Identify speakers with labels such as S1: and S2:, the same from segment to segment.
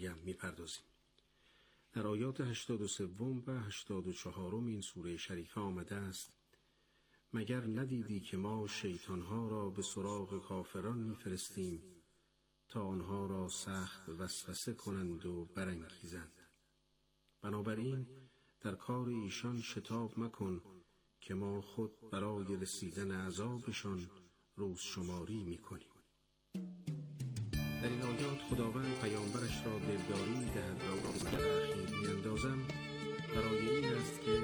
S1: مریم می‌پردازیم. در آیات 83 و 84 این سوره شریفه آمده است: مگر ندیدی که ما شیطانها را به سراغ کافران می‌فرستیم تا آنها را سخت وسوسه کنند و برانگیزند. بنابراین در کار ایشان شتاب مکن که ما خود برای رسیدن عذابشان روز شماری می‌کنیم. در این آیات خداوند پیامبرش را دلداری می‌دهد و او را به تأخیر می‌اندازم برای این است که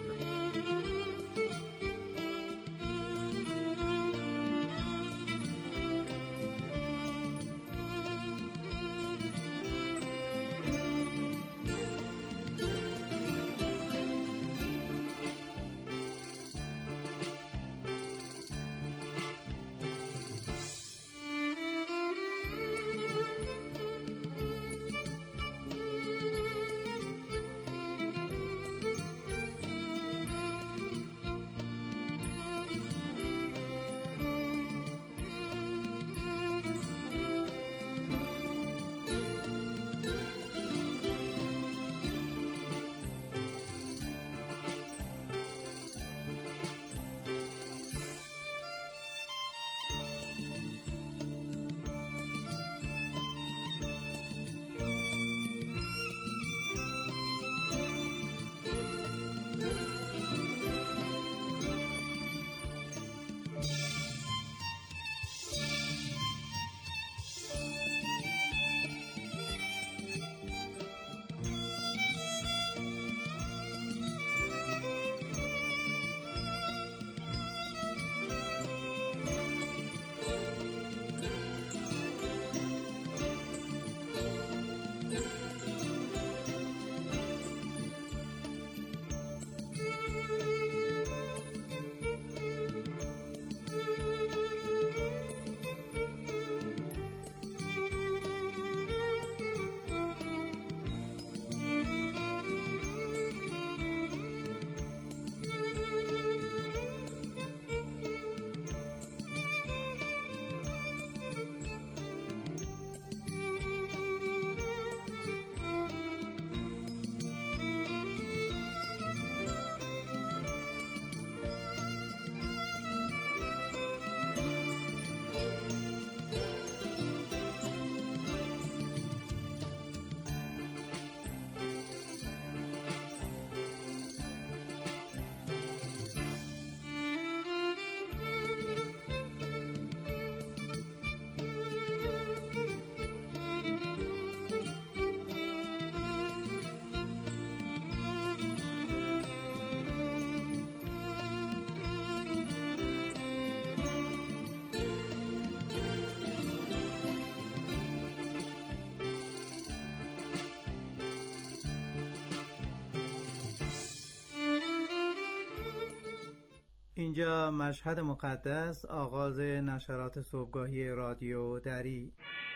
S2: اینجا مشهد مقدس، آغاز نشرات صبحگاهی رادیو دری.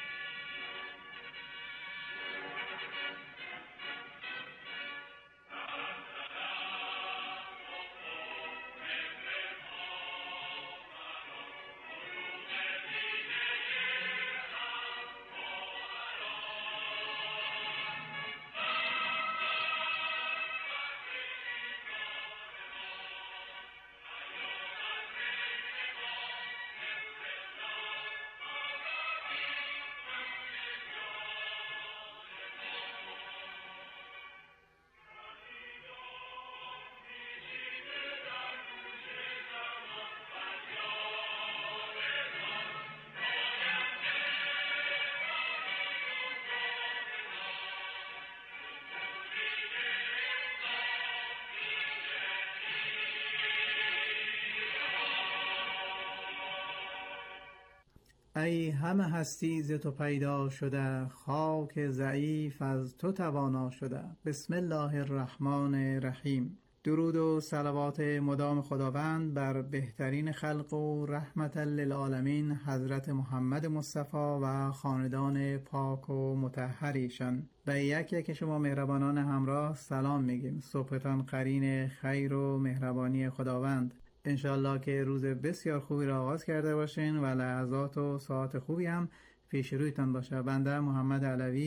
S2: ای همه هستی ز تو پیدا شده، خاک ضعیف از تو توانا شده. بسم الله الرحمن الرحیم. درود و صلوات مدام خداوند بر بهترین خلق و رحمت للعالمین حضرت محمد مصطفی و خاندان پاک و مطهر ایشان. به یک یک شما مهربانان همراه سلام میگیم. صبحتان قرین خیر و مهربانی خداوند. انشالله که روز بسیار خوبی را آغاز کرده باشین و لحظات و ساعت خوبی هم پیش رویتان باشه. بنده محمد علوی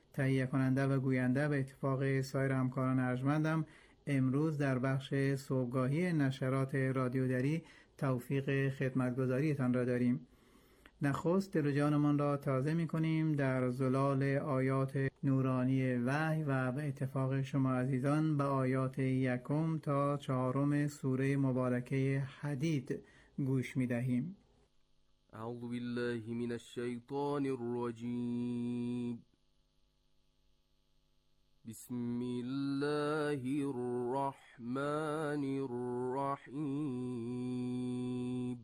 S2: تهیه کننده و گوینده به اتفاق سایر همکاران ارجمندم امروز در بخش صبحگاهی نشرات رادیو دری توفیق خدمتگزاریتان را داریم. نخست دل و جانمان را تازه می کنیم در زلال آیات نورانی وحی و به اتفاق شما عزیزان به آیات 1 تا 4 سوره مبارکه حدید گوش می دهیم.
S3: اعوذ بالله من الشیطان الرجیم. بسم الله الرحمن الرحیم.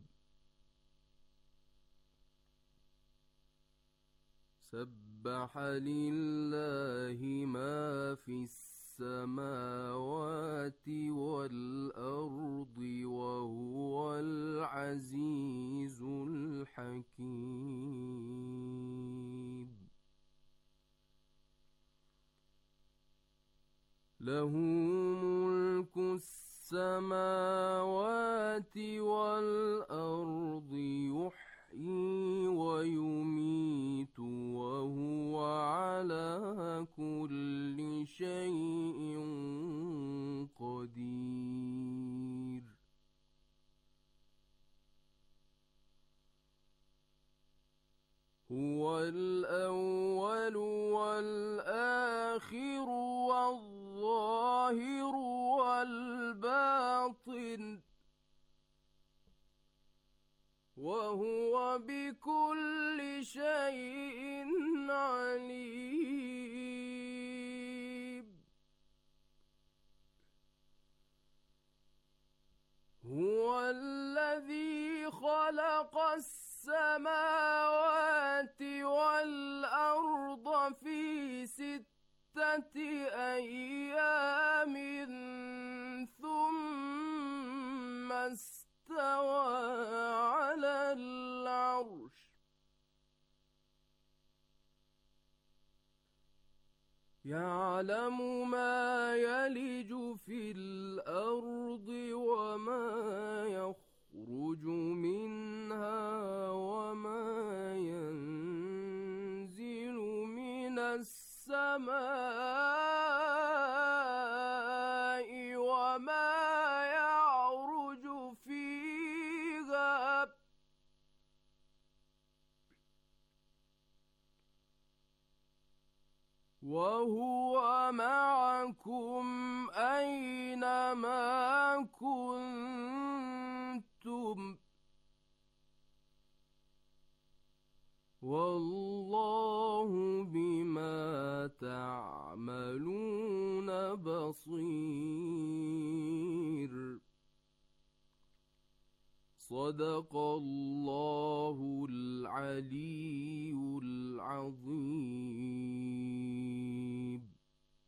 S3: سبح لله ما في السماوات والأرض وهو العزيز الحكيم. له ملك السماوات والأرض يحيي ويميت وهو على كل شيء قدير. هو الأول والآخر والظاهر والباطن وهو بكل شيء عليم. هو الذي خلق السماوات والأرض في 6 أيام ثم استوى على العرش يعلم ما يلج في الأرض وما يخرج منها وما ينزل من السماء وما يعرج فيها وهو معكم أينما كنتم والله بما تعملون بصير. صدق الله العلي العظيم.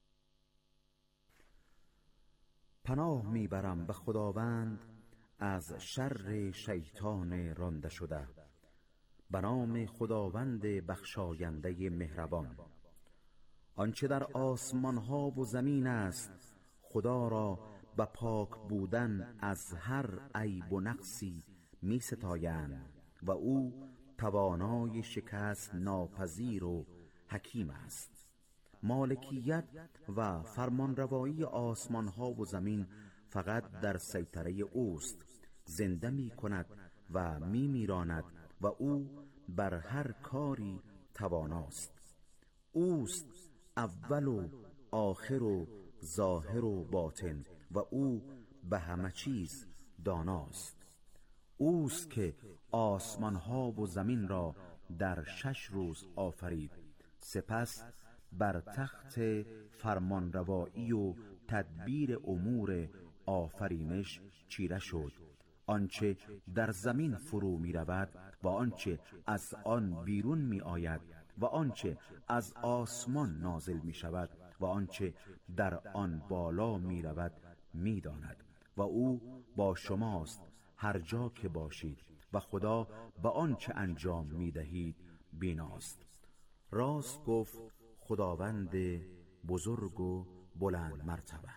S4: پناه میبرم به خداوند از شر شیطان رانده شده. به نام خداوند بخشاینده مهربان. آنچه در آسمان ها و زمین است خدا را به پاک بودن از هر عیب و نقصی می ستایند و او توانای شکست ناپذیر و حکیم است. مالکیت و فرمانروایی آسمان ها و زمین فقط در سیطره اوست. زنده می کند و می میراند و او بر هر کاری تواناست. اوست اول و آخر و ظاهر و باطن و او به همه چیز داناست. اوست که آسمان ها و زمین را در 6 روز آفرید، سپس بر تخت فرمانروایی و تدبیر امور آفرینش چیره شد. آنچه در زمین فرو می رود و آنچه از آن بیرون می آید و آنچه از آسمان نازل می شود و آنچه در آن بالا می رود می داند و او با شماست هر جا که باشید و خدا به آنچه انجام می دهید بیناست. راست گفت خداوند بزرگ و بلند مرتبه.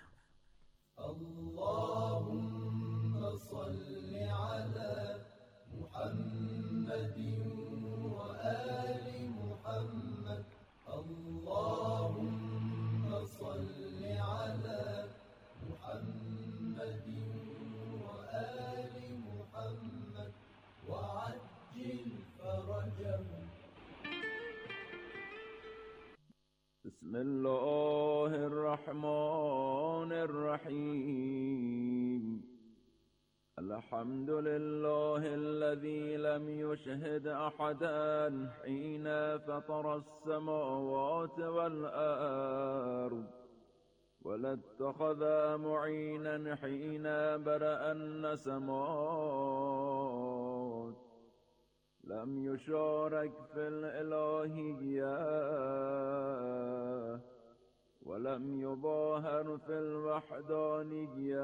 S5: اللهم صل على محمد و آل محمد. اللهم
S3: بسم الله الرحمن الرحيم. الحمد لله الذي لم يشهد أحدا حين فطر السماوات والأرض، ولا اتخذ معينا حين برأ النسمات، لم يشارك في الإلهية ولم يظاهر في الوحدانية.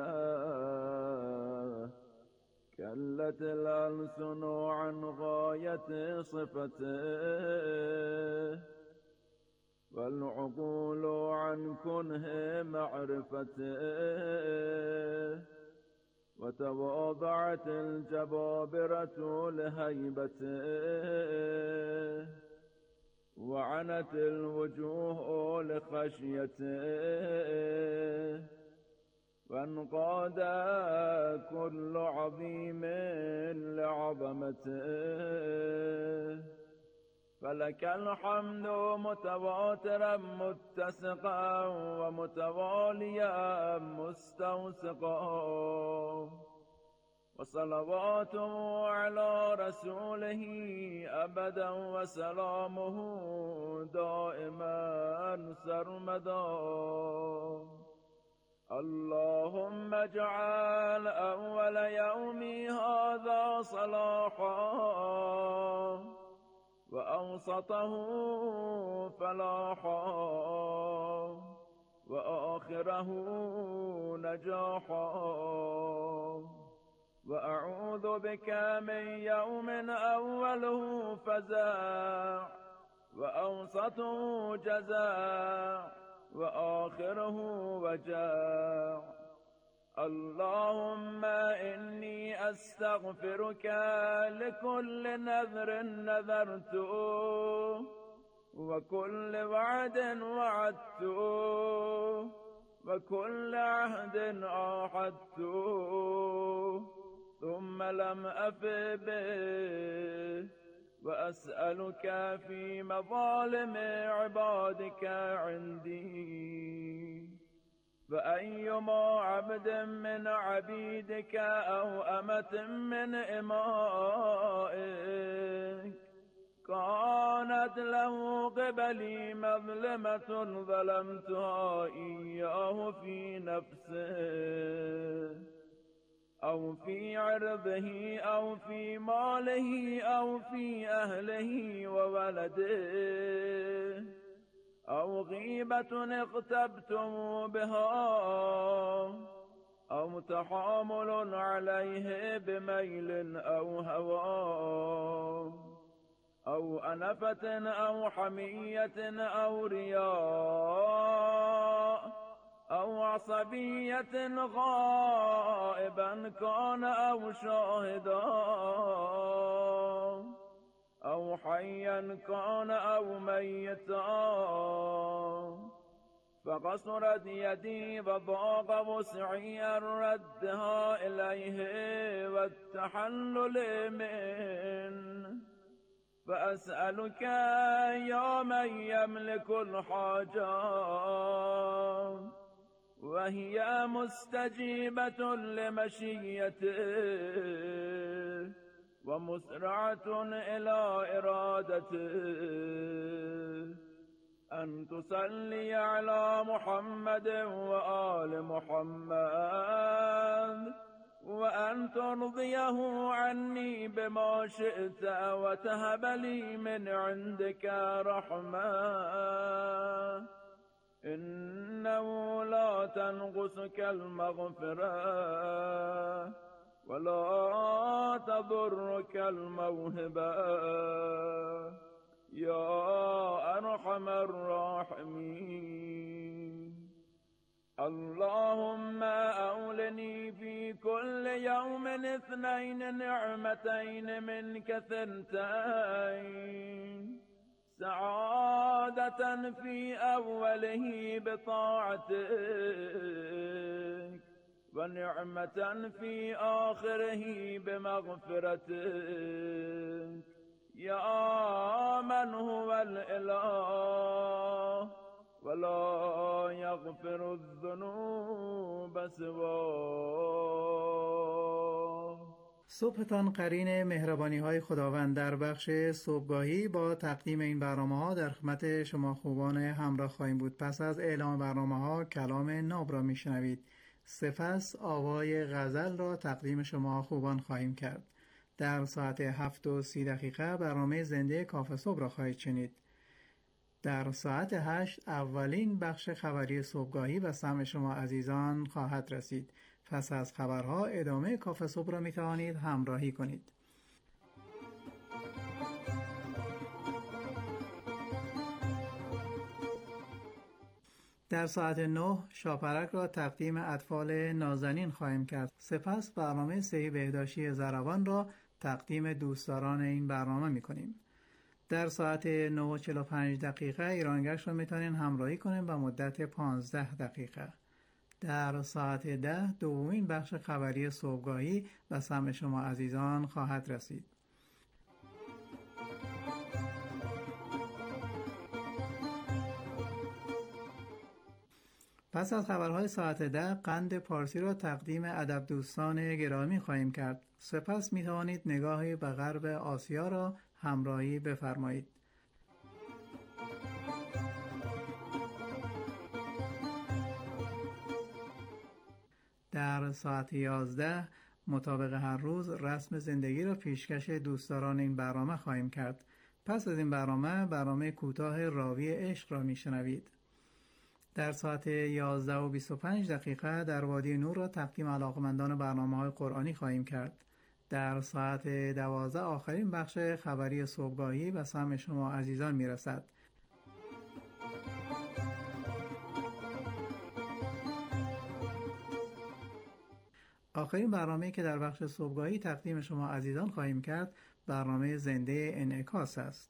S3: كلت الألسن عن غاية صفته، والعقول عن كنه معرفته، وتواضعت الجبابرة لهيبته، وعنت الوجوه لخشيته، وانقاد كل عظيم لعظمته. فلك الحمد متواترا متسقا ومتواليا مستوسقا، وصلواته على رسوله أبدا وسلامه دائما سرمدا. اللهم اجعل أول يومي هذا صلاحا، وأوسطه فلاحا، وآخره نجاحا. وأعوذ بك من يوم أوله فزاع، وأوسطه جزاع، وآخره وجاع. اللهم إني أستغفرك لكل نذر نذرته، وكل وعد وعدته، وكل عهد عاهدته ثم لم أف به. وأسألك في مظالم عبادك عندي، فأيما عبد من عبيدك أو أمة من إمائك كانت له قبلي مظلمة ظلمتها إياه في نفسه أو في عرضه أو في ماله أو في أهله وولده، أو غيبة اغتبتم بها، أو تحامل عليه بميل أو هوى، أو أنفة أو حمية أو رياء، أو عصبية غائبا كان أو شاهدا، أو حيا كان أو ميتا. فقصرت يدي وضاق وسعي أن ردها إليه والتحلل منه. فأسألك يا من يملك الحاجات وهي مستجيبة لمشيته ومسرعة إلى إرادته، أن تصلي على محمد وآل محمد، وأن ترضيه عني بما شئت، وتهب لي من عندك رحمة، إنه لا تنقصك المغفرة ولا تضرك الموهبة يا أرحم الراحمين. اللهم أولني في كل يوم 2 نعمتين منك 2، سعادة في أوله بطاعتك، ونعمة في آخره بمغفرتك، يا من هو الإله ولا یغفر الذنوب سواه.
S2: صبحتان قرین مهربانی های خداوند. در بخش صبحگاهی با تقدیم این برنامه ها در خدمت شما خوبان همراه خواهیم بود. پس از اعلام برنامه ها کلام ناب را میشنوید. سپس آوای غزل را تقدیم شما خوبان خواهیم کرد. در ساعت 7:30 برنامه زنده کافه صبح را خواهید شنید. در ساعت 8 اولین بخش خبری صبحگاهی و سمع شما عزیزان خواهد رسید. پس از خبرها ادامه کافه صبح را می توانید همراهی کنید. در ساعت 9 شاپرک را تقدیم اطفال نازنین خواهیم کرد. سپس برنامه صحی بهداشتی ضروان را تقدیم دوستداران این برنامه می کنیم. در ساعت 9:45 ایرانگشت را می توانید همراهی کنیم و مدت 15 دقیقه. در ساعت 10 دومین بخش خبری صبحگاهی و سمع شما عزیزان خواهد رسید. پس از خبرهای ساعت 10 قند پارسی را تقدیم ادب دوستان گرامی خواهیم کرد. سپس می توانید نگاهی به غرب آسیا را همراهی بفرمایید. در ساعت 11 مطابق هر روز رسم زندگی را پیشکش دوستداران این برنامه خواهیم کرد. پس از این برنامه کوتاه راوی عشق را میشنوید. در ساعت 11:25 در وادی نور را تقدیم علاقمندان برنامه‌های قرآنی خواهیم کرد. در ساعت 12 آخرین بخش خبری صبحگاهی و سمع شما عزیزان میرسد. آخرین برنامه‌ای که در بخش صبحگاهی تقدیم شما عزیزان خواهیم کرد برنامه زنده انعکاس است.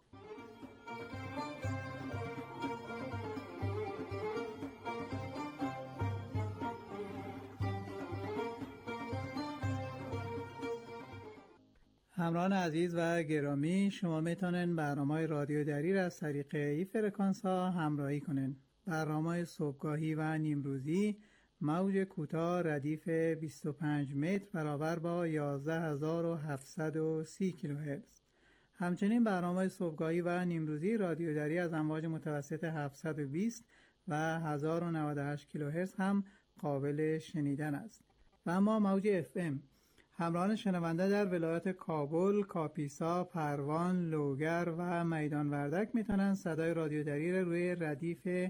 S2: همراهان عزیز و گرامی، شما میتونن برنامه رادیو دری را از طریق این فرکانس ها همراهی کنین. برنامه صبحگاهی و نیمروزی موج کوتاه ردیف 25 متر برابر با 11730 کیلوهرتز. همچنین برنامه صبحگاهی و نیمروزی رادیو دری از امواج متوسط 720 و 1098 کیلوهرتز هم قابل شنیدن است. و اما موج FM همراهان شنونده در ولایت کابل، کاپیسا، پروان، لوگر و میدان وردک میتونن صدای رادیو دری را روی ردیف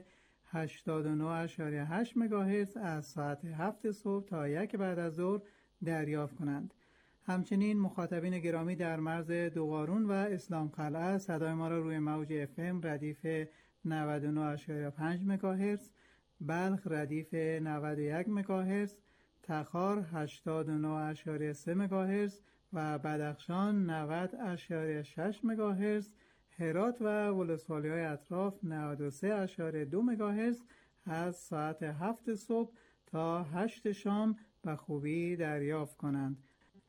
S2: 89.8 مگاهرتز از ساعت 7 صبح تا 1 بعد از ظهر دریافت کنند. همچنین مخاطبین گرامی در مرز دوقارون و اسلام قلعه صدای ما را روی موج FM ردیف 99.5 مگاهرتز، بلخ ردیف 91 مگاهرتز، تخار 89.3 مگاهرتز و بدخشان 90.6 مگاهرتز، هرات و ولسوالی‌های اطراف 93.2 مگاهرتز از ساعت 7 صبح تا 8 شام به خوبی دریافت کنند.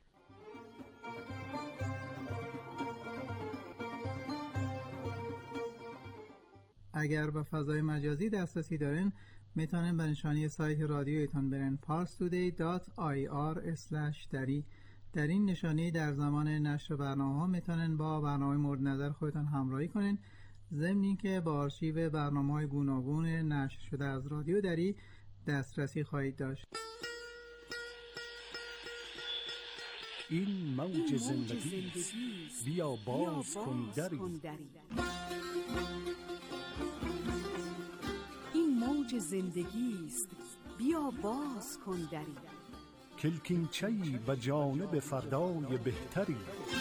S2: اگر به فضای مجازی دسترسی دارین میتونن به نشانی سایت رادیویتون برن parstoday.ir/dari. در این نشانی در زمان نشر برنامه ها میتونن با برنامه مورد نظر خودتان همراهی کنین، ضمن اینکه با آرشیو برنامه های گوناگون نشر شده از رادیو دری دسترسی خواهید داشت.
S6: این موج زندگی بیا باز کن دری.
S7: این موج زندگی است، بیا باز کن دری.
S6: کلکینچه‌ای به جانب فردای بهتری.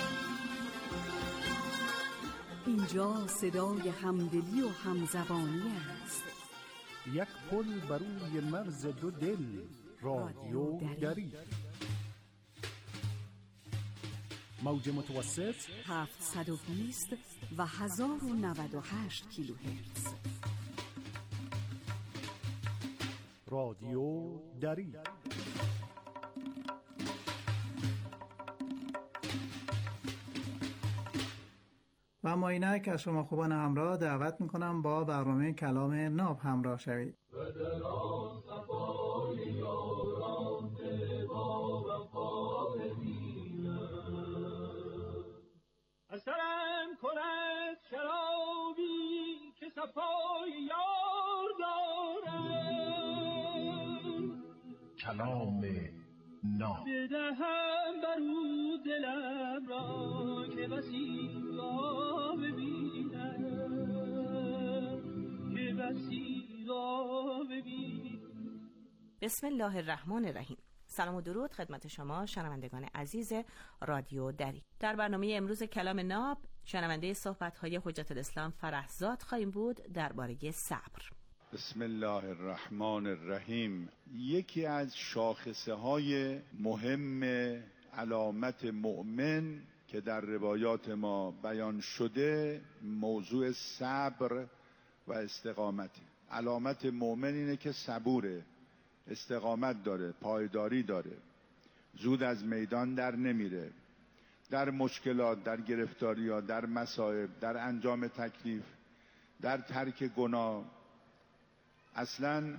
S7: اینجا صدای همدلی و همزبانی است.
S6: یک پل بر روی مرز دو دل، رادیو دری. موج متوسط
S7: 720 و 1098 کیلوهرتز.
S6: رادیو دری.
S2: و ما اینک از شما خوبان همراه دعوت میکنم با برنامه کلام ناب همراه شوید.
S3: اثرم کند شرابی که صفای یار دارم،
S6: کلام ناب
S3: بدهم بر او دلم را که بسی را ببینم، که بسی را ببینم.
S8: بسم الله الرحمن الرحیم. سلام و درود خدمت شما شنوندگان عزیز رادیو دری. در برنامه امروز کلام ناب شنونده صحبت‌های حجت الاسلام فرحزاد خواهیم بود درباره صبر.
S9: بسم الله الرحمن الرحیم. یکی از شاخصه‌های مهم علامت مؤمن که در روایات ما بیان شده موضوع صبر و استقامت. علامت مؤمن اینه که صبوره، استقامت داره، پایداری داره، زود از میدان در نمیره، در مشکلات، در گرفتاری‌ها، در مصائب، در انجام تکلیف، در ترک گناه. اصلا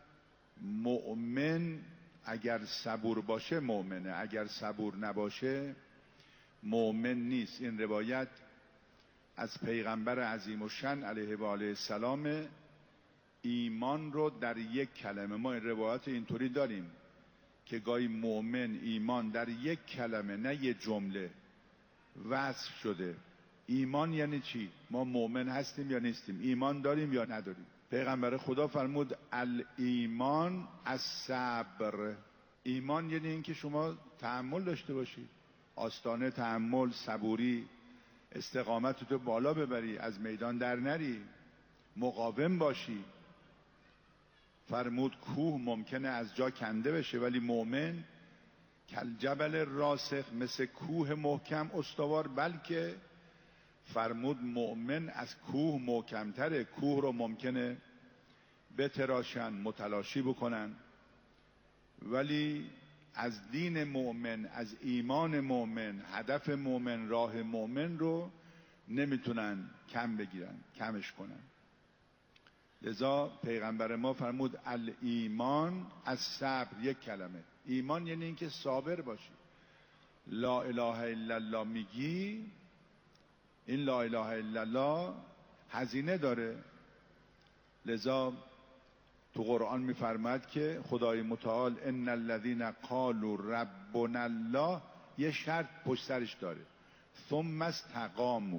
S9: مؤمن اگر صبور باشه مؤمنه، اگر صبور نباشه مؤمن نیست. این روایت از پیغمبر عظیم الشأن علیه و آله السلام. ایمان رو در یک کلمه، ما این روایات اینطوری داریم که گاهی مؤمن ایمان در یک کلمه نه یک جمله وصف شده. ایمان یعنی چی؟ ما مؤمن هستیم یا نیستیم؟ ایمان داریم یا نداریم؟ پیغمبر خدا فرمود الایمان الصبر. ایمان یعنی اینکه شما تحمل داشته باشید، آستانه تحمل، صبوری، استقامتتو بالا ببری، از میدان در نری، مقاوم باشی. فرمود کوه ممکنه از جا کنده بشه ولی مؤمن کالجبل راسخ، مثل کوه محکم استوار. بلکه فرمود مؤمن از کوه محکمتره. کوه رو ممکنه بتراشن، متلاشی بکنن، ولی از دین مؤمن، از ایمان مؤمن، هدف مؤمن، راه مؤمن رو نمیتونن کم بگیرن، کمش کنن. لذا پیغمبر ما فرمود الایمان الصبر. یک کلمه. ایمان یعنی اینکه صابر باشی. لا اله الا الله میگی، این لا اله الا الله هزینه داره. لذا تو قرآن میفرماد که خدای متعال ان الذين قالوا ربنا الله یه شرط پشت سرش داره، ثم استقاموا.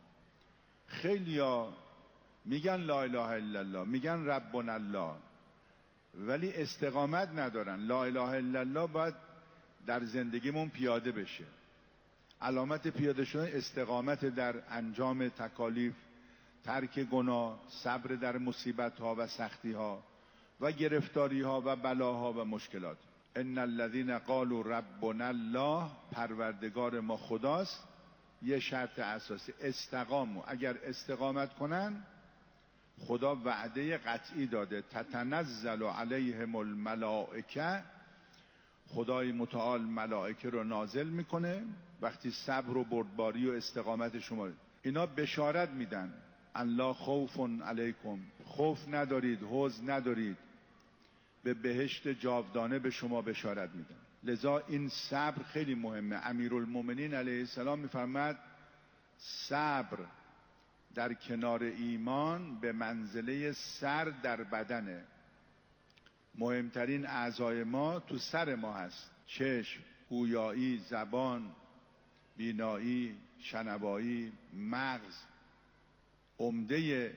S9: خیلیا میگن لا اله الا الله، میگن ربنا الله، ولی استقامت ندارن. لا اله الا الله باید در زندگیمون پیاده بشه. علامت پیاده شدن استقامت در انجام تکالیف، ترک گناه، صبر در مصیبت ها و سختی ها و گرفتاری ها و بلاها و مشکلات. ان الذين قالوا ربنا الله، پروردگار ما خداست. یه شرط اساسی استقاموا. اگر استقامت کنن خدا وعده قطعی داده، تتنزل علیهم الملائکه. خدای متعال ملائکه رو نازل میکنه وقتی صبر و بردباری و استقامت شما. اینا بشارت میدن الله خوف علیکم، خوف ندارید، حزن ندارید، به بهشت جاودانه به شما بشارت میدن. لذا این صبر خیلی مهمه. امیرالمومنین علیه السلام میفرماد صبر در کنار ایمان به منزله سر در بدنه. مهمترین اعضای ما تو سر ما هست. چشم، گویایی، زبان، بینایی، شنوایی، مغز. عمده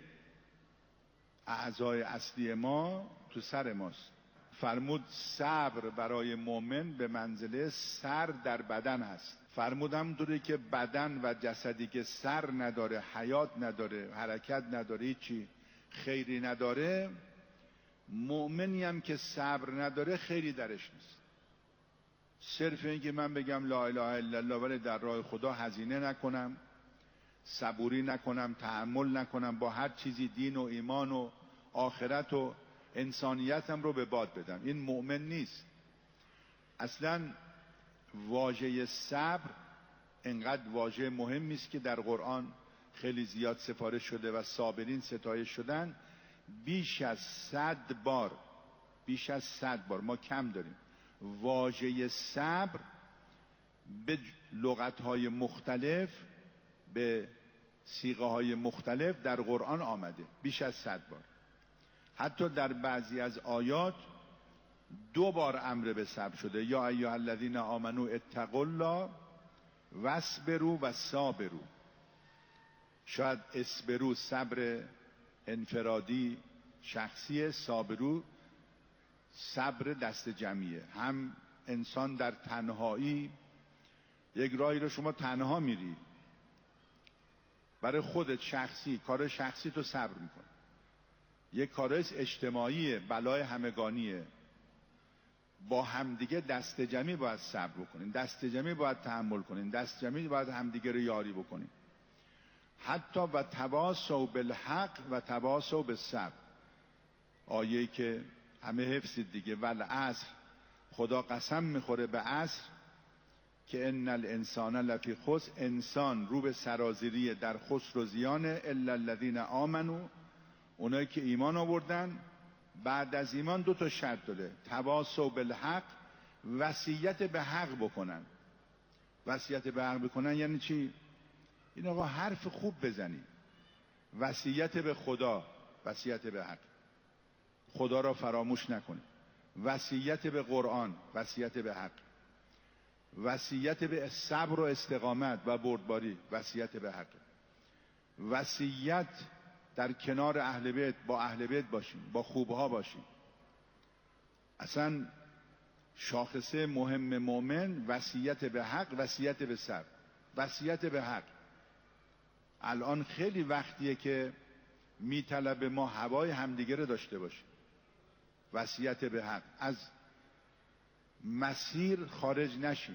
S9: اعضای اصلی ما تو سر ماست. فرمود صبر برای مؤمن به منزله سر در بدن هست. فرمودم دوری که بدن و جسدی که سر نداره، حیات نداره، حرکت نداره، هیچی خیری نداره، مؤمنی هم که صبر نداره خیری درش نیست. صرف این که من بگم لا اله الا الله ولی در راه خدا هزینه نکنم، صبوری نکنم، تحمل نکنم، با هر چیزی دین و ایمان و آخرت و انسانیتم رو به باد بدم، این مؤمن نیست. اصلا واژه صبر انقدر واژه مهمی است که در قرآن خیلی زیاد سفارش شده و صابرین ستایش شدن، بیش از 100 بار ما کم داریم واژه صبر به لغت‌های مختلف، به صیغه‌های مختلف در قرآن آمده، بیش از 100 بار. حتی در بعضی از آیات 2 بار امر به صبر شده، یا ایها الذین آمنوا اتقوا الله واصبروا والصابروا. شاید اصبروا صبر انفرادی شخصی، صابرو صبر دست جمعیه. هم انسان در تنهایی، یک راهی رو شما تنها میری برای خودت شخصی، کار شخصی تو صبر میکنی. یک کار اجتماعی بلای همگانیه، با همدیگه دست جمعی باید صبر بکنین، دست جمعی باید تحمل کنین، دست جمعی باید همدیگه رو یاری بکنین. حتی و تواصوا بالحق و تواصوا بالصبر، آیه‌ای که همه حفظید دیگه، والعصر، خدا قسم میخوره به عصر که ان الانسان لفی خسر، انسان رو به سرازیری، در خسر و زیانه، الا الذین آمنوا، اونایی که ایمان آوردن. بعد از ایمان 2 تا شرط داره، تواصوا بالحق، وصیت به حق بکنن. وصیت به حق بکنن یعنی چی؟ این آقا حرف خوب بزنی، وصیت به خدا، وصیت به حق، خدا را فراموش نکنی، وصیت به قرآن، وصیت به حق، وصیت به صبر و استقامت و بردباری، وصیت به حق، وصیت در کنار اهل بیت، با اهل بیت باشیم، با خوبها باشیم. اصلا شاخصه مهم مؤمن وصیت به حق، وصیت به صبر، وصیت به حق. الان خیلی وقتیه که میطلبه ما هوای همدیگه رو داشته باشیم. وصیت به حق، از مسیر خارج نشیم.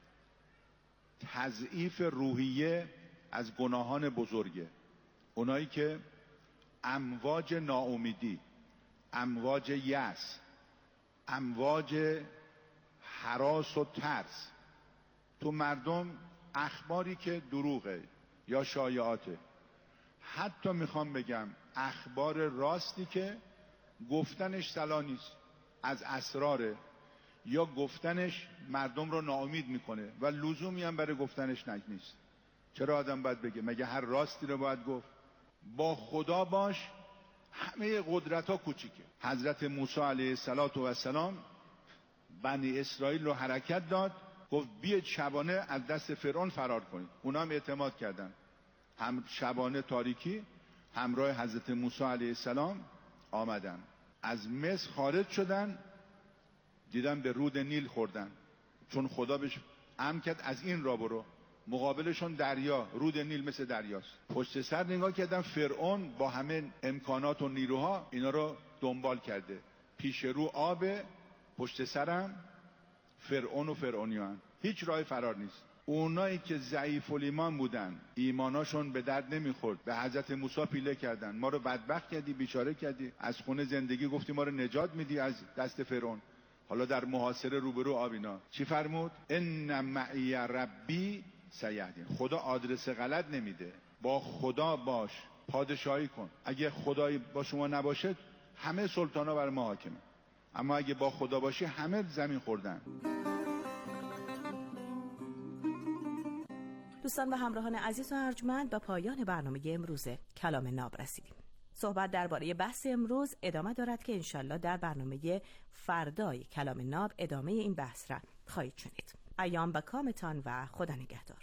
S9: تضعیف روحیه از گناهان بزرگه. اونایی که امواج ناامیدی، امواج یأس، امواج هراس و ترس تو مردم، اخباری که دروغه یا شایعاته، حتی میخوام بگم اخبار راستی که گفتنش صلاح نیست، از اسراره، یا گفتنش مردم رو ناامید میکنه و لزومی هم برای گفتنش نیست. چرا آدم باید بگه؟ مگه هر راستی رو باید گفت؟ با خدا باش، همه قدرت ها کوچیکه. حضرت موسی علیه السلام بنی اسرائیل رو حرکت داد، گفت بیاید شبانه از دست فرعون فرار کنید. اونا هم اعتماد کردن، هم شبانه تاریکی همراه حضرت موسی علیه السلام آمدن، از مصر خارج شدن، دیدن به رود نیل خوردن، چون خدا بهش امر کرد از این را برو. مقابلشون دریا، رود نیل مثل دریاست. پشت سر نگاه کردن، فرعون با همه امکانات و نیروها اینا رو دنبال کرده، پیش رو آب، پشت سرم فرعون و فرعونیان، هیچ راه فرار نیست. اونایی که ضعیف الایمان بودن، ایماناشون به درد نمیخورد، به حضرت موسی پیله کردن، ما رو بدبخت کردی، بیچاره کردی، از خونه زندگی گفتی ما رو نجات میدی از دست فرعون. حالا در محاصره روبرو آب اینا چی فرمود؟ ان معی ربی سیهدین. خدا آدرس غلط نمیده. با خدا باش، پادشاهی کن. اگه خدایی با شما نباشه همه سلطانا بر ما حاکمه، اما اگه با خدا باشی همه زمین خوردن.
S8: دوستان و همراهان عزیز و ارجمند، به پایان برنامه امروز کلام ناب رسیدیم. صحبت درباره بحث امروز ادامه دارد که انشالله در برنامه فردای کلام ناب ادامه این بحث را خواهید شنید. ایام به کامتان و خدا نگهدار.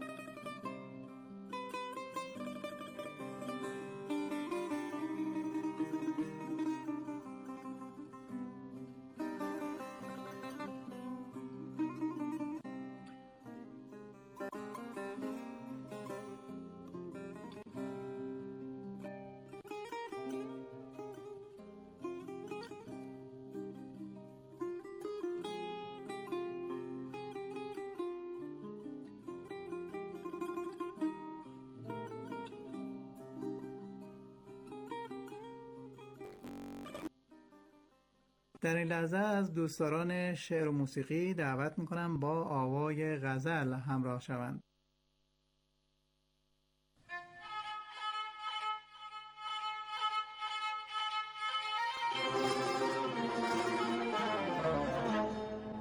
S2: در این لحظه از دوستداران شعر و موسیقی دعوت میکنم با آوای غزل همراه شوند.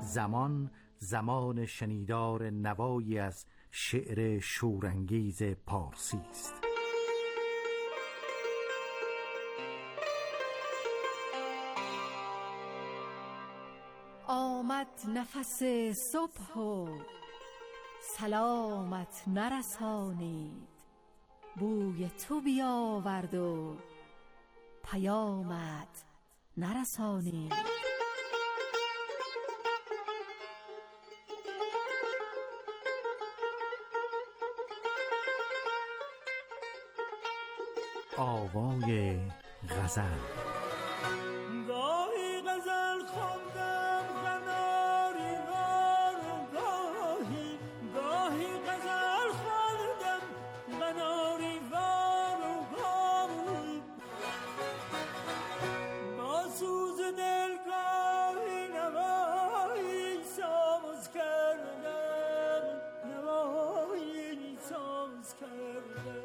S6: زمان شنیدار نوایی از شعر شورانگیز پارسی است.
S7: آمد نفس صبح و سلامت نرسانید، بوی تو بیاورد و پیامت نرسانید.
S6: آوای غزل.
S3: گاهی غزل خواندم قناری وار و گاهی غزل خواندم قناری وار و با سوز دل گاهی نوایی ساز کردم، نوایی ساز کردم.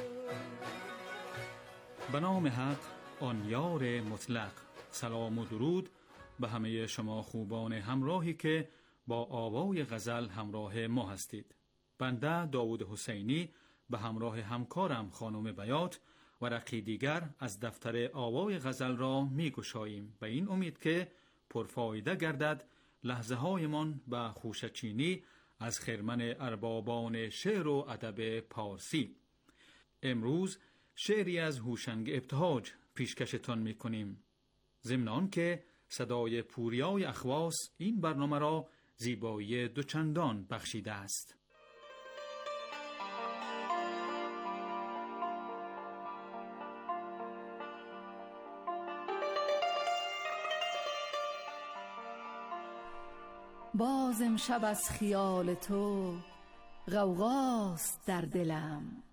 S10: به نام حق آن یار مطلق. سلام و درود به همه شما خوبان همراهی که با آوای غزل همراه ما هستید. بنده داوود حسینی به همراه همکارم خانم بیات و رقی دیگر از دفتر آوای غزل را می گشاییم به این امید که پرفایده گردد لحظه هایمان به خوشچینی از خرمن اربابان شعر و ادب پارسی. امروز شعری از هوشنگ ابتهاج پیشکشتان می کنیم. ضمن آن که صدای پوریای اخواس این برنامه را زیبایی دوچندان بخشیده است.
S7: باز امشب از خیال تو غوغاست در دلم،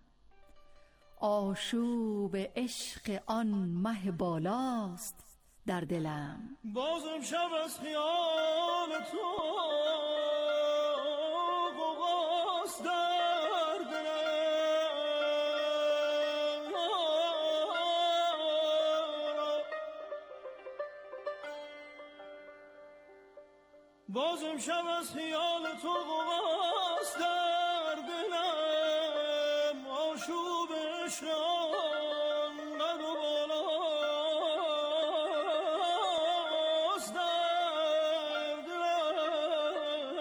S7: آشوب عشق آن مه بالاست در دلم.
S3: باز امشب از خیال تو غوغاست در دلم، باز امشب از خیال تو غوغاست در دلم، آشوب عشق آن قد و بالاست در دلم.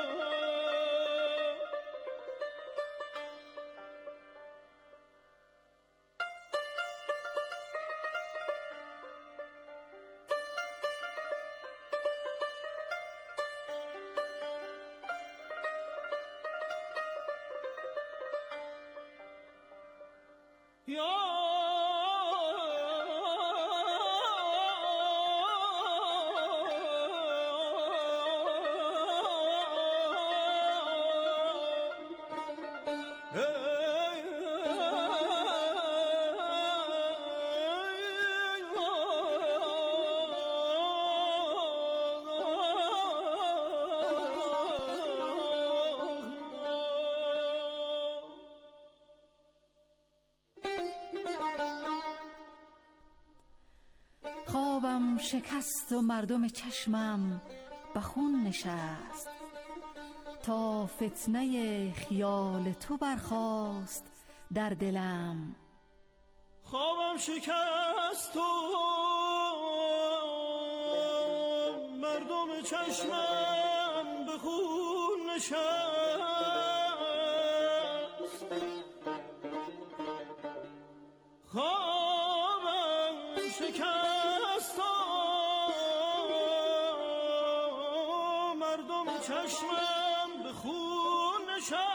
S7: خوابم شکست و مردم چشمم به خون نشست، تا فتنه خیال تو برخاست در دلم.
S3: خوابم شکست و مردم چشمم به خون نشست، خوابم شکست و مردم چشمم به خون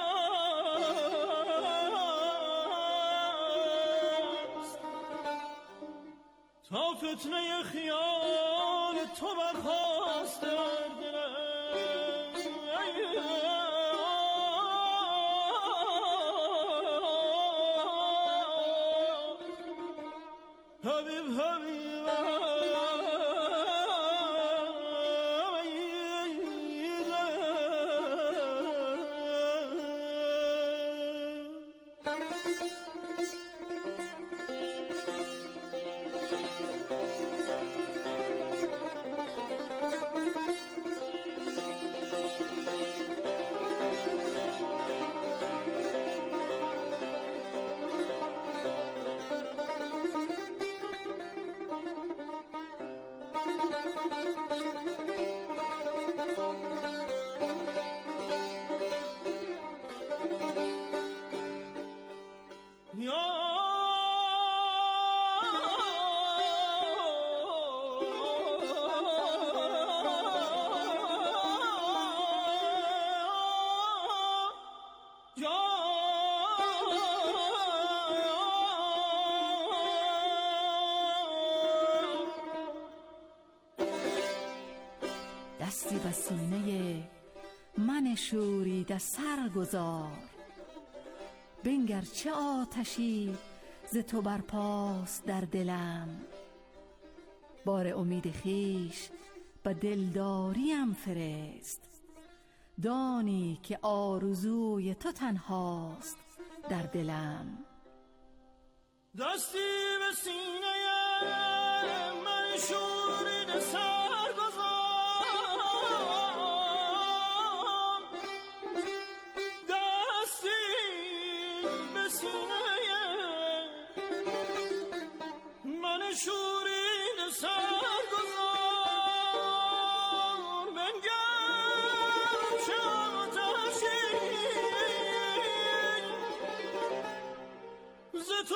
S3: نشست، تا فتنه خیال تو برخاست در دلم. حبیب حبیب
S11: دستی به سینه من شوریده سر گذار. بنگر چه آتشی ز تو برپاست در دلم، بار امید خیش به دلداریم فرست. دانی که آرزوی تو تنهاست در دلم.
S12: دستی به سینه من شوریده سر گذار. دستی به سینه من شوریده سر گذار. بنگر چه آتشی ز تو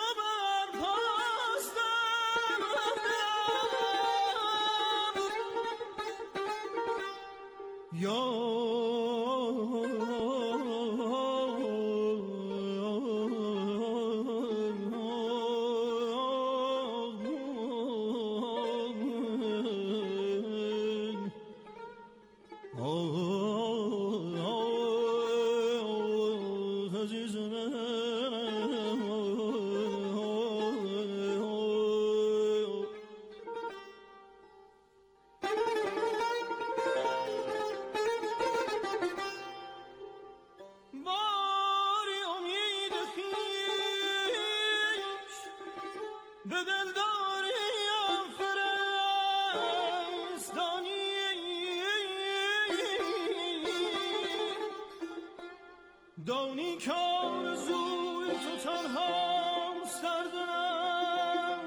S12: دانی که آرزوی تو تنهاست در دلم.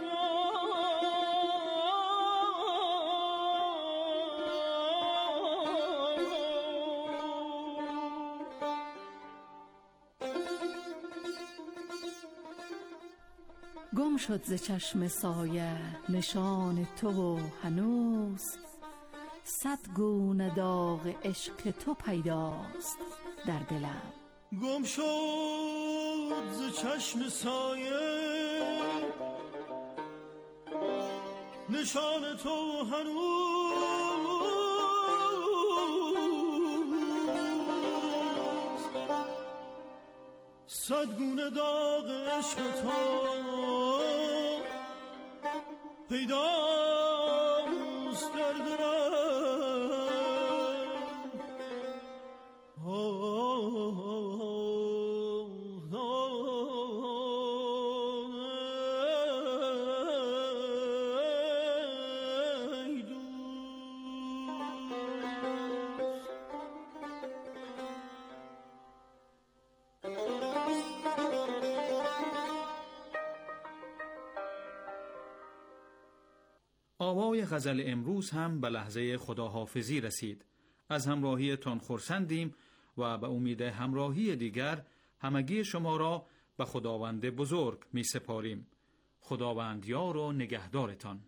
S11: گم شد ز چشم سایه نشان تو هنوز، 100 گونه داغ عشق تو پیداست در دلم.
S12: گم شد ز چشم سایه نشان تو هنوز، 100 گونه داغ عشق تو پیداست در دلم.
S10: آوای غزل امروز هم به لحظه خداحافظی رسید. از همراهی تان خرسندیم و به امید همراهی دیگر همگی شما را به خداوند بزرگ می سپاریم. خداوند یار و نگهدارتان.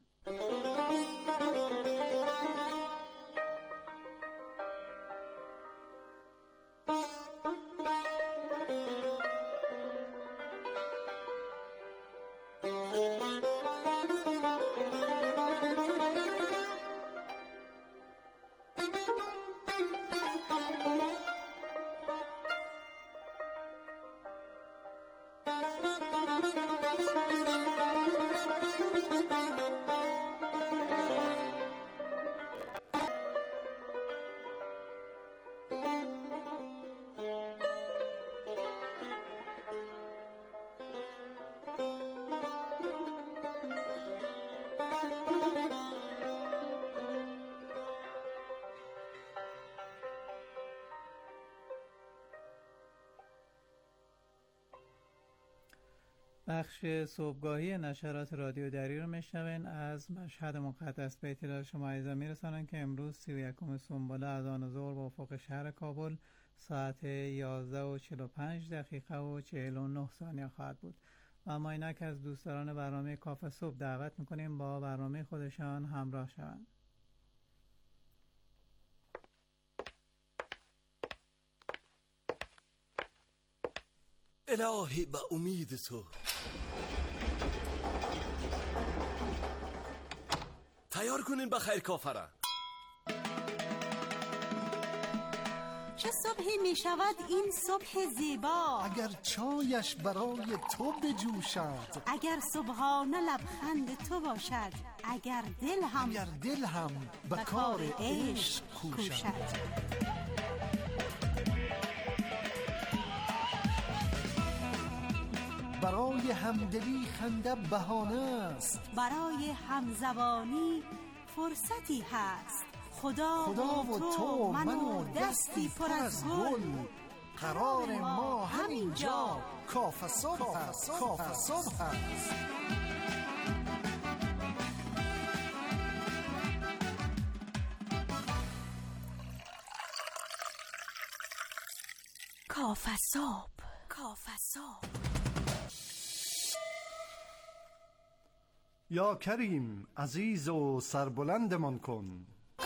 S2: بخش صبحگاهی نشرات رادیو دری رو میشنوین. از مشهد مقدس به اطلاع شما عزیزان میرسانم که امروز 31 سنبله اذان ظهر با افق شهر کابل ساعت 11:45 و 49 ثانیه خواهد بود. و ما اینک از دوستداران برنامه کافه صبح دعوت میکنیم با برنامه خودشان همراه شوند.
S13: الهی به امید تو تیار کنین به خیر کافره.
S7: چه صبحی می شود این صبح زیبا،
S6: اگر چایش برای تو بجوشد،
S7: اگر صبحانه لبخند تو باشد، اگر دل هم به کار عشق کوشد.
S6: برای همدلی خنده بهانه است،
S7: برای همزبانی فرصتی هست. خدا و تو من و دستی پر از گل،
S6: قرار ما همینجا کافه صبح است.
S7: کافه صبح.
S6: یا کریم عزیز و سربلندمان کن،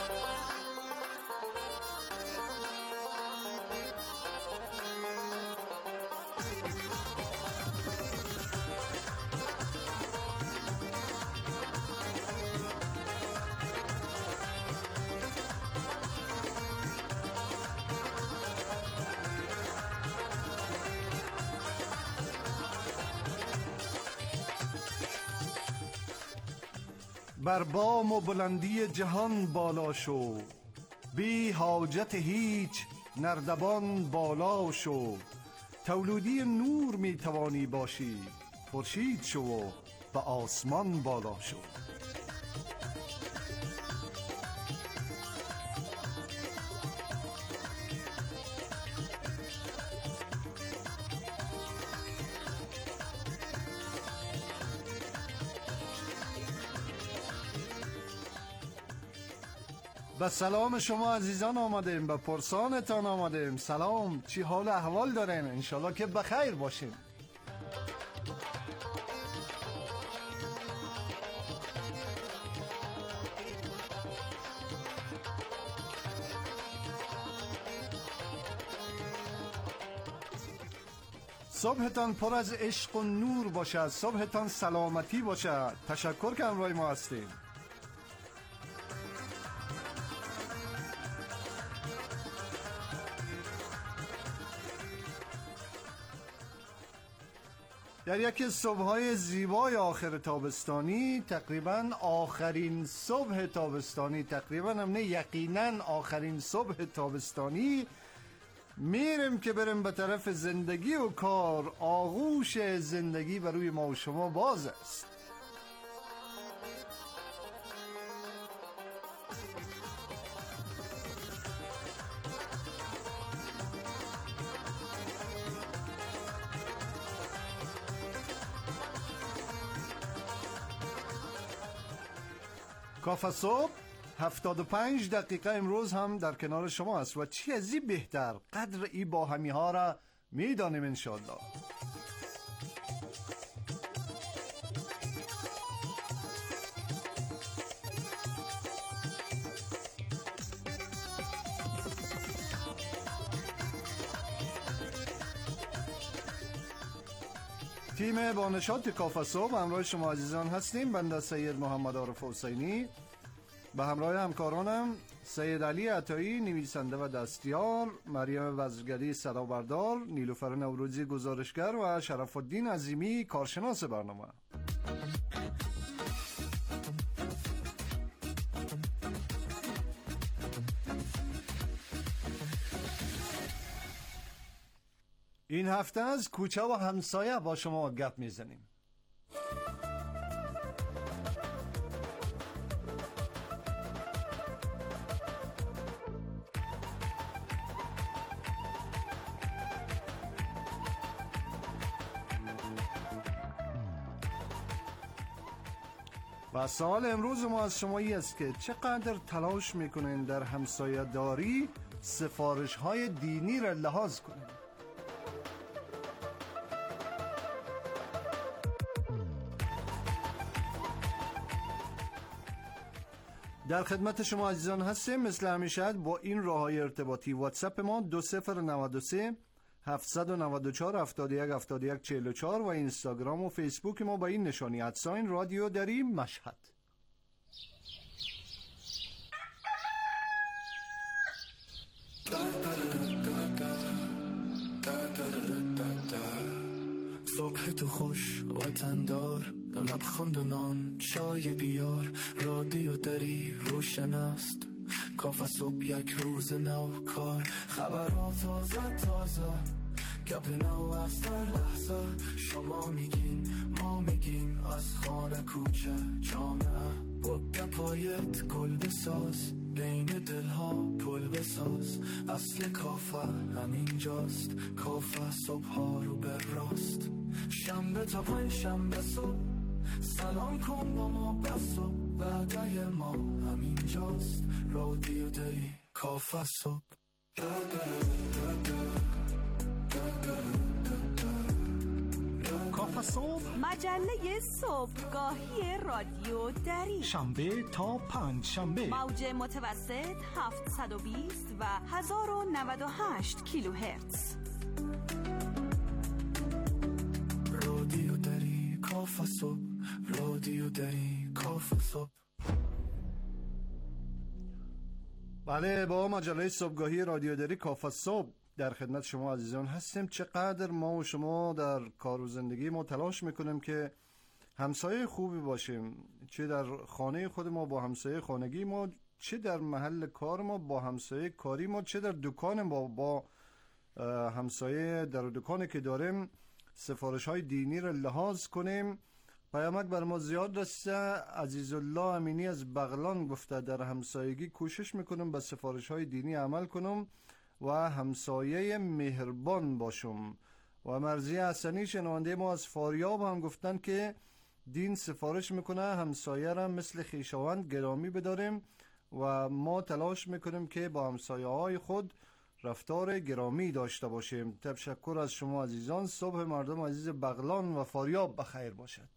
S6: بر بام و بلندی جهان بالا شو، بی حاجت هیچ نردبان بالا شو. تولودی نور می توانی باشی، خورشید شو و به آسمان بالا شو. به سلام شما عزیزان آمدیم، به پرسانتان آمدیم. سلام، چی حال احوال دارین؟ انشالله که بخیر باشین. صبحتان پر از عشق و نور باشد، صبحتان سلامتی باشد. تشکر که همراه ما هستیم. در یکی صبح‌های زیبای آخر تابستانی، تقریباً آخرین صبح تابستانی، تقریباً هم نه یقیناً آخرین صبح تابستانی، میریم که بریم به طرف زندگی و کار. آغوش زندگی بر روی ما و شما باز است. کافه صبح 75 دقیقه امروز هم در کنار شما است و چی از این بهتر، قدر ای با همی ها را میدانیم انشالله. تیم با نشاط کافه صبح همراه شما عزیزان هستیم. بنده سید محمد عارف حسینی به همراه همکارانم سید علی عطایی نویسنده و دستیار، مریم وزرگری صدابردار، نیلوفر نوروزی گزارشگر و شرف الدین عظیمی کارشناس برنامه. این هفته از کوچه و همسایه با شما گپ میزنیم. و سوال امروز ما از شما این است که چقدر تلاش میکنین در همسایه داری سفارش های دینی را لحاظ کنین؟ در خدمت شما عزیزان هستیم مثل همیشه با این راههای ارتباطی. واتساپ ما 2093 794 71 71 44 و اینستاگرام و فیسبوک ما با این نشانی @رادیو دری مشهد.
S13: مهر تو خوش وطندار، لبخند و نان چای بیار، رادیو داری روشن است، کافه صبح یک روز نو کار، خبرها تازه تازه، گپ نو از در لحظه، شما میگین ما میگیم، از خانه کوچه جامعه، با گپایت گل بساز، بین دلها پل بساز، اصل کافه همینجاست، کافه صبح ها رو بر راست، شنبه تا پنج شنبه صبح، سلام کن با ما بس و وعده ما همینجاست، رادیو داری کافه صبح.
S14: کافه صبح،
S7: مجله صبحگاهی رادیو دری،
S14: شنبه تا پنج شنبه،
S7: موج متوسط 720 و 1098 کیلوهرتز.
S13: رادیو دری کافه صبح، رادیو دری کافه صبح.
S6: بله، با مجله صبحگاهی رادیو دری کافه صبح در خدمت شما عزیزان هستیم. چقدر ما و شما در کار و زندگی ما تلاش میکنیم که همسایه خوبی باشیم، چه در خانه خود ما با همسایه خانگی ما، چه در محل کار ما با همسایه کاری ما، چه در دکان ما با همسایه در دکانی که داریم سفارش های دینی را لحاظ کنیم. پیامک بر ما زیاد رسیده. عزیزالله امینی از بغلان گفته در همسایگی کوشش میکنم به سفارش های دینی عمل کنم و همسایه مهربان باشم. و مرضی حسنی شنونده ما از فاریاب هم گفتن که دین سفارش میکنه همسایه را مثل خویشاوند گرامی بداریم و ما تلاش میکنیم که با همسایه های خود رفتار گرامی داشته باشیم. تشکر از شما عزیزان. صبح مردم عزیز بغلان و فاریاب بخیر باشد.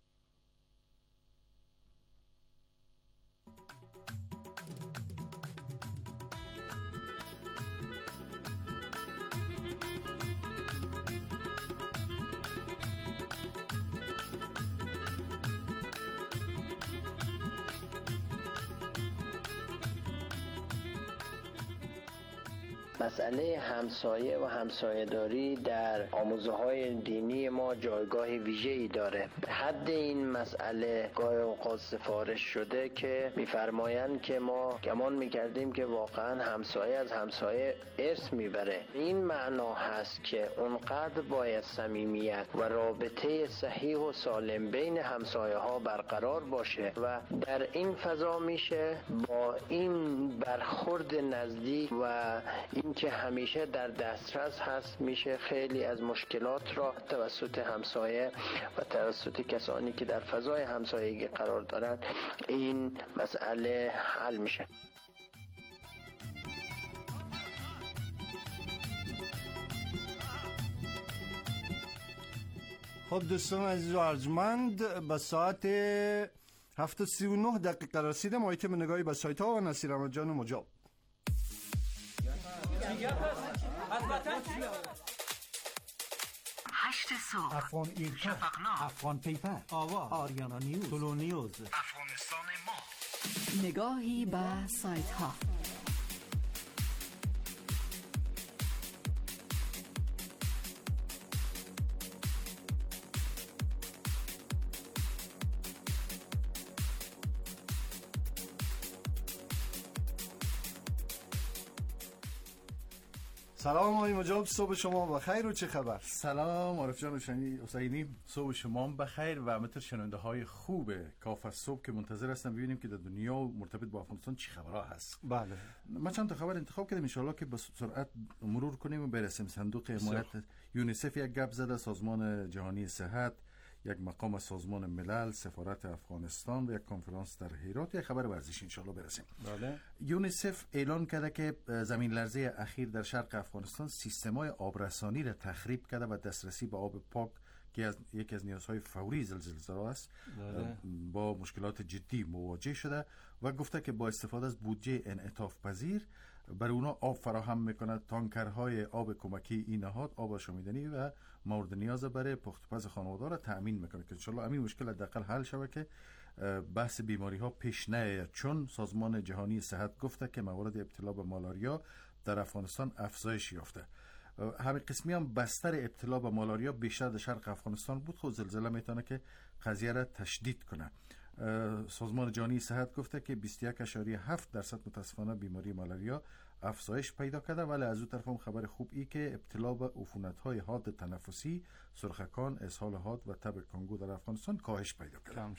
S15: مسئله همسایه و همسایه‌داری در آموزه‌های دینی ما جایگاه ویژه‌ای داره. به حد این مسئله گاهی اوقات سفارش شده که می‌فرمایند که ما گمان می‌کردیم که واقعاً همسایه از همسایه ارث می‌بره. این معنا هست که اونقدر باید صمیمیت و رابطه صحیح و سالم بین همسایه‌ها برقرار باشه و در این فضا میشه با این برخورد نزدیک و این که همیشه در دسترس هست میشه خیلی از مشکلات را توسط همسایه و توسط کسانی که در فضای همسایگی قرار دارند این مسئله حل میشه.
S6: خب دوستان عزیز و ارجمند، به ساعت 7:39 دقیقه رسیده. ما که نگاهی به سایت ها و نصیر احمد جان مجاب.
S16: 8 صبح،
S14: افغان ایرکا،
S16: شفقنامه،
S14: افغان پیپر،
S16: آواز،
S14: آریانا نیوز، تولو نیوز،
S16: افغانستان ما.
S11: نگاهی به سایت ها.
S6: سلام آقای مجاب، صبح شما بخیر و چه خبر؟
S17: سلام عارف جان حسینی، صبح شما بخیر و همینطور شنونده های خوب کافه صبح که منتظر هستم ببینیم که در دنیا مرتبط با افغانستان چه خبرها هست.
S6: بله،
S17: ما چند تا خبر انتخاب کردیم ان شاء الله که به سرعت مرور کنیم و برسیم. صندوق حمایت یونیسف یک گپ زده، سازمان جهانی صحت، یک مقام از سازمان ملل، سفارت افغانستان و یک کنفرانس در هرات. یک خبر ورزشی ان شاء الله برسیم.
S6: بله.
S17: یونیسف اعلان کرده که زمین لرزه اخیر در شرق افغانستان سیستم‌های آبرسانی را تخریب کرده و دسترسی به آب پاک که یکی از نیازهای فوری زلزله‌زا است با مشکلات جدی مواجه شده و گفته که با استفاده از بودجه انعطاف پذیر بر اونا آب فراهم میکنه. تانکرهای آب کمکی این نهاد آب آشامیدنی و مورد نیاز برای پخت‌وپز خانواده را تأمین میکنه که انشالله همین مشکل حداقل حل شود که بحث بیماری ها پیش نیاید، چون سازمان جهانی صحت گفته که موارد ابتلا به مالاریا در افغانستان افزایش یافته. همین قسمی هم بستر ابتلا به مالاریا بیشتر در شرق افغانستان بود. خود زلزله میتونه که قضیه را تشدید کنه. سازمان جهانی صحت گفته که 21.7% متاسفانه بیماری مالاریا افزایش پیدا کرده، ولی از اون طرف هم خبر خوب ای که ابتلا به عفونت‌های حاد تنفسی، سرخکان، اسهال حاد و تب کنگو در افغانستان کاهش پیدا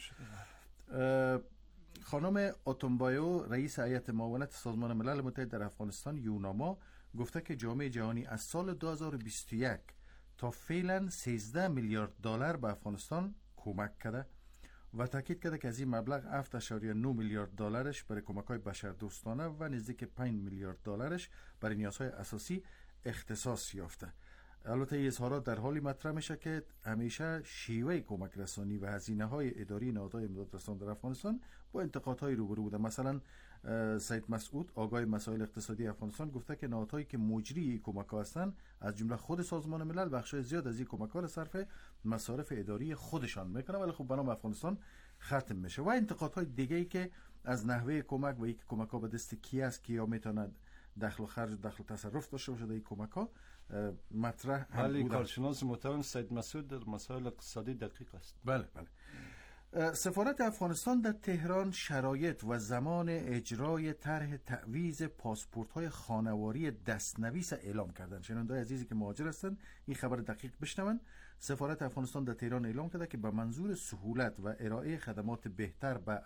S17: کرده. خانم آتومبایو رئیس هیئت معاونت سازمان ملل متحد در افغانستان یوناما گفته که جامعه جهانی از سال 2021 تا فعلا 13 میلیارد دلار به افغانستان کمک کرده و تاکید کرده که از این مبلغ 7.9 میلیارد دلارش برای کمک‌های بشردوستانه و نزدیک 5 میلیارد دلارش برای نیازهای اساسی اختصاص یافته. البته این اظهارات در حالی مطرح میشه که همیشه شیوه کمک رسانی و هزینه‌های اداری نهادهای امدادرسان در افغانستان با انتقادهای روبرو بوده. مثلا سید مسعود آگاه مسائل اقتصادی افغانستان گفته که نهادهایی که مجری کمک‌ها هستند از جمله خود سازمان ملل بخشای زیاد از این کمک‌ها را صرف مصارف اداری خودشان میکنه، ولی خب بنابر افغانستان ختم میشه. و انتقادهای دیگه‌ای که از نحوه کمک و اینکه کمک‌ها به دست کی است، کیا میتونه دخل و خرج و دخل و تصرف داشته باشه در این کمک‌ها مطرح هم
S18: ولی
S17: بوده.
S18: کارشناس محترم سید مسعود در مسائل اقتصادی دقیق است.
S17: بله. سفارت افغانستان در تهران شرایط و زمان اجرای طرح تعویض پاسپورت‌های خانواری دستنویس اعلام کردند. شنونده‌های عزیزی که مهاجر هستند این خبر دقیق بشنون. سفارت افغانستان در تهران اعلام کرده که به منظور سهولت و ارائه خدمات بهتر به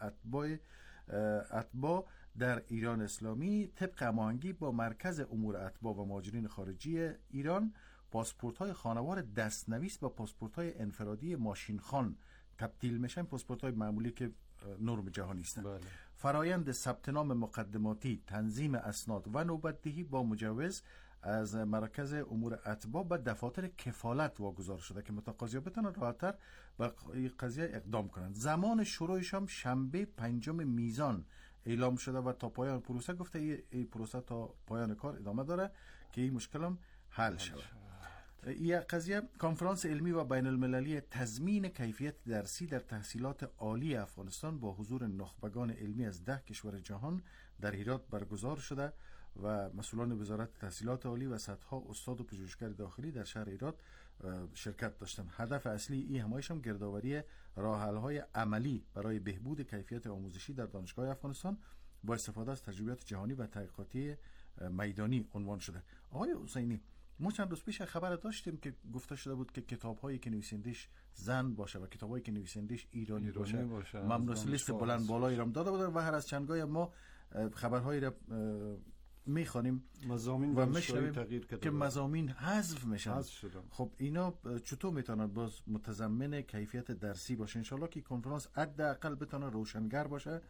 S17: اتباع در ایران اسلامی طبق هماهنگی با مرکز امور اتباع و مهاجرین خارجی ایران پاسپورت‌های خانوار دستنویس با پاسپورت‌های انفرادی ماشینخوان تبدیل میشن. پاسپورت‌های معمولی که نرم جهانی هستند. فرایند ثبت نام مقدماتی، تنظیم اسناد و نوبت‌دهی با مجوز از مرکز امور اتباع به دفاتر کفالت واگذار شده که متقاضی‌ها بتونن راحت‌تر به این قضیه اقدام کنند. زمان شروعش هم شنبه 5 میزان اعلام شده و تا پایان پروسه گفته این پروسه تا پایان کار ادامه داره که این مشکل هم حل شود. این قضیه کنفرانس علمی و بین المللی تضمین کیفیت درسی در تحصیلات عالی افغانستان با حضور نخبگان علمی از 10 کشور جهان در هرات برگزار شده و مسئولان وزارت تحصیلات عالی و صدها استاد و پژوهشگر داخلی در شهر هرات شرکت داشتند. هدف اصلی این همایش هم گردآوری راه‌حل‌های عملی برای بهبود کیفیت آموزشی در دانشگاه افغانستان با استفاده از تجربیات جهانی و تحقیقاتی میدانی عنوان شده. آقای حسینی، ما چند روز پیش خبر داشتیم که گفته شده بود که کتاب‌هایی که نویسندش زن باشه و کتاب‌هایی که نویسندش ایرانی باشه ممنوع لیست بلند بالایی را داده بودن و هر از چندگاهی ما خبرهایی را میخوانیم
S18: مضامین
S17: و میشنویم که مضامین حذف میشن. خب اینا چطور میتونن باز متضمن کیفیت درسی باشه؟ انشالله که کنفرانس حداقل بتونه روشنگر باشه.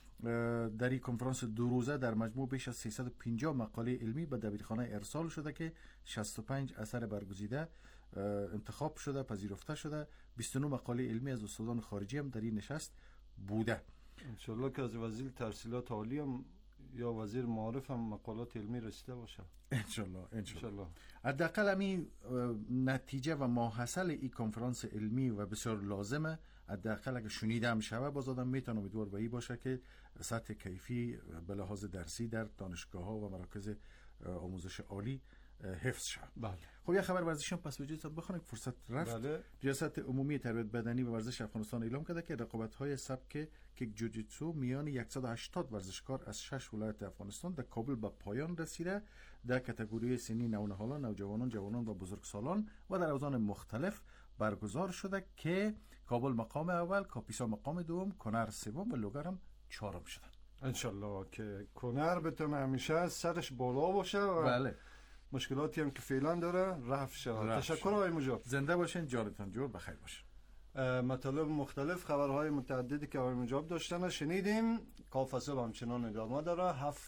S17: در این کنفرانس 2 روزه در مجموع بیش از 350 مقاله علمی به دبیرخانه ارسال شده که 65 اثر برگزیده انتخاب شده، پذیرفته شده. 29 مقاله علمی از استادان خارجی هم در این نشست بوده.
S18: انشالله که از وزیر تحصیلات عالی هم یا وزیر معارف هم مقالات علمی رسیده باشه.
S17: انشالله. حداقل همین نتیجه و ماحصل این کنفرانس علمی و بسیار لازمه. حداقل اگه شنیده هم شوه باز آدم میتونه امیدوار به این باشه که سطح کیفی به لحاظ درسی در دانشگاه‌ها و مراکز آموزش عالی حفظ شود.
S18: بله.
S17: خب یه خبر ورزشی هم پس بجایتون بخونم که فرصت رفت.
S18: بله.
S17: ریاست عمومی تربیت بدنی و ورزش افغانستان اعلام کرده که رقابت‌های سبک کیک جوجیتسو میان 180 ورزشکار از 6 ولایت افغانستان در کابل به پایان رسیده. در کاتگوری سنی نونهالان، نوجوانان، جوانان و بزرگسالان و در اوزان مختلف برگزار شده که کابل مقام اول، کاپیسا مقام دوم، کنر سوم و لوگر هم چهارم شدن.
S18: انشالله که کنر بتونه همیشه سرش بالا باشه و
S17: بله.
S18: مشکلاتی هم که فعلا داره رفع شود. تشکر آقای مجاب.
S17: زنده باشین، جانتان جور بخیر باشه.
S18: مطالب مختلف، خبرهای متعددی که آقای مجاب داشتن شنیدیم. کافه همچنان ادامه داره.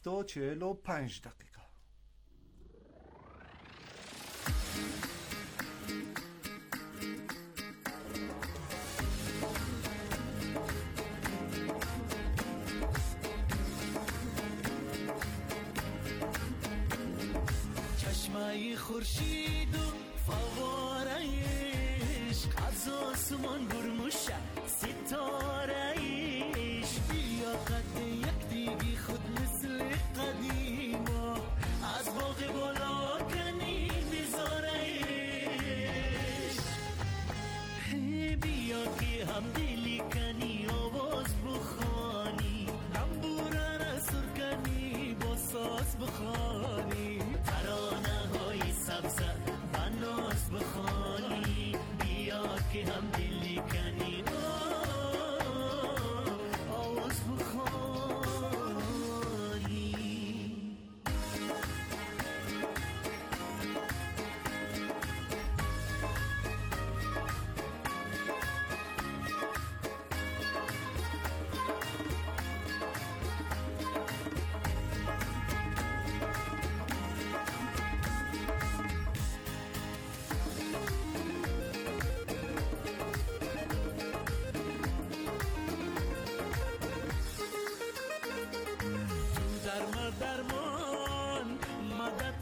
S18: 7:45 دقیقه.
S12: چشمای خورشید و فواره‌اش از آسمان برموشه ستاره‌اش بیا قد یک دیگی خود مثل قدیما از باغ بالا کنی بذار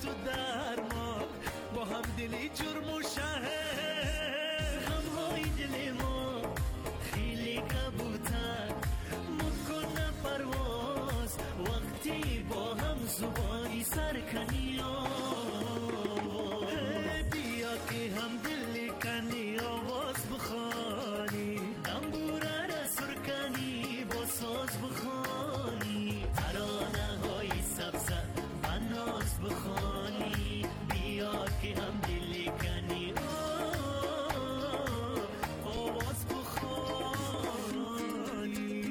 S12: تو درمان با هم دلی جرم و شهر غمهای دل ما خیلی کبوتر مکنه پرواز وقتی با هم زبانی سرکنی بیا که هم دلی کنی آواز بخوانی دنبوره را سرکنی با ساز بخوانی ترانه های سبزه بناز بخوانی بیا که هم دلی کنی آواز بخوانی.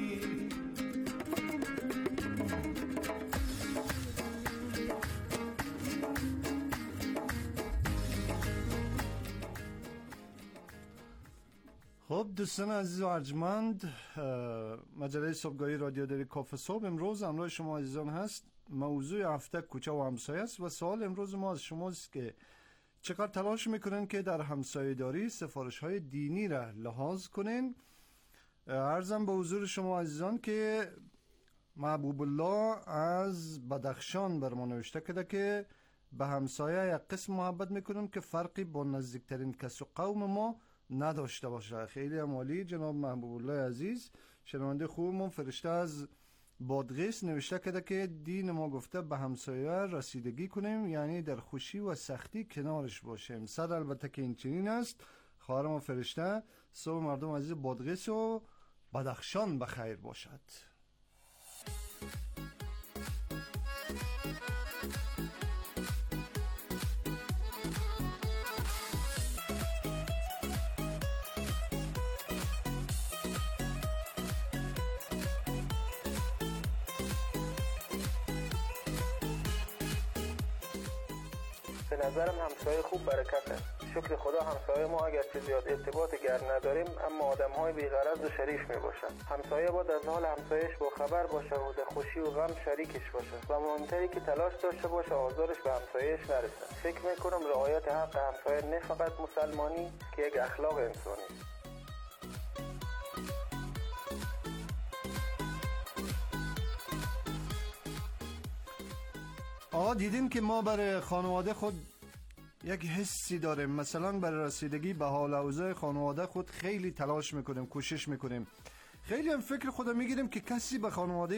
S6: خب دوستان عزیز و ارجمند، مجله صبحگاهی رادیو دری کافه صبح امروز همراه شما عزیزان هست. موضوع هفته کوچه و همسایه است و سوال امروز ما از شماست که چقدر تلاش میکنن که در همسایه داری سفارش های دینی را لحاظ کنین. عرضم به حضور شما عزیزان که محبوب الله از بدخشان بر ما نوشته کرده که به همسایه یک قسم محبت میکنم که فرقی با نزدیکترین کس و قوم ما نداشته باشه. خیلی عالی جناب محبوب الله عزیز، شنونده خوبمون. فرشته از بادغیس نوشته کرده که دین ما گفته به همسایه رسیدگی کنیم، یعنی در خوشی و سختی کنارش باشیم. صد البته که این چنین است. خواهر ما فرشته، صبح مردم عزیز بادغیس و بدخشان بخیر باشد.
S19: به نظرم همسایه خوب برکته. شکر خدا همسایه ما اگرچه زیاد ارتباط گرم نداریم اما آدم‌های بی‌غرض و شریف میباشن. همسایه باید از حال همسایه‌اش با خبر باشه و در خوشی و غم شریکش باشه و مهمتری که تلاش داشته باشه آزارش به همسایه‌اش نرسه. فکر میکنم رعایت حق همسایه نه فقط مسلمانی که یک اخلاق انسانی است.
S6: آقا دیدیم که ما برای خانواده خود یک حسی داریم، مثلا برای رسیدگی به حال اوضاع خانواده خود خیلی تلاش میکنیم، کوشش میکنیم. خیلی هم فکر خودم میگیریم که کسی به خانواده